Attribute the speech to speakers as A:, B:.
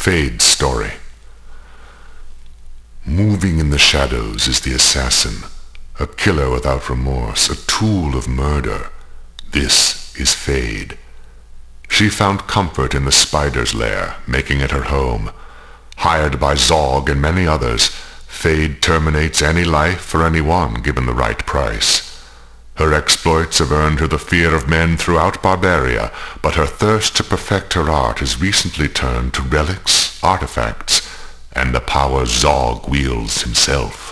A: Fade's story. Moving in the shadows is the assassin, a killer without remorse, a tool of murder. This is Fade. She found comfort in the spider's lair, making it her home. Hired by Zog and many others, Fade terminates any life for anyone given the right price. Her exploits have earned her the fear of men throughout Barbaria, but her thirst to perfect her art has recently turned to relics, artifacts, and the power Zog wields himself.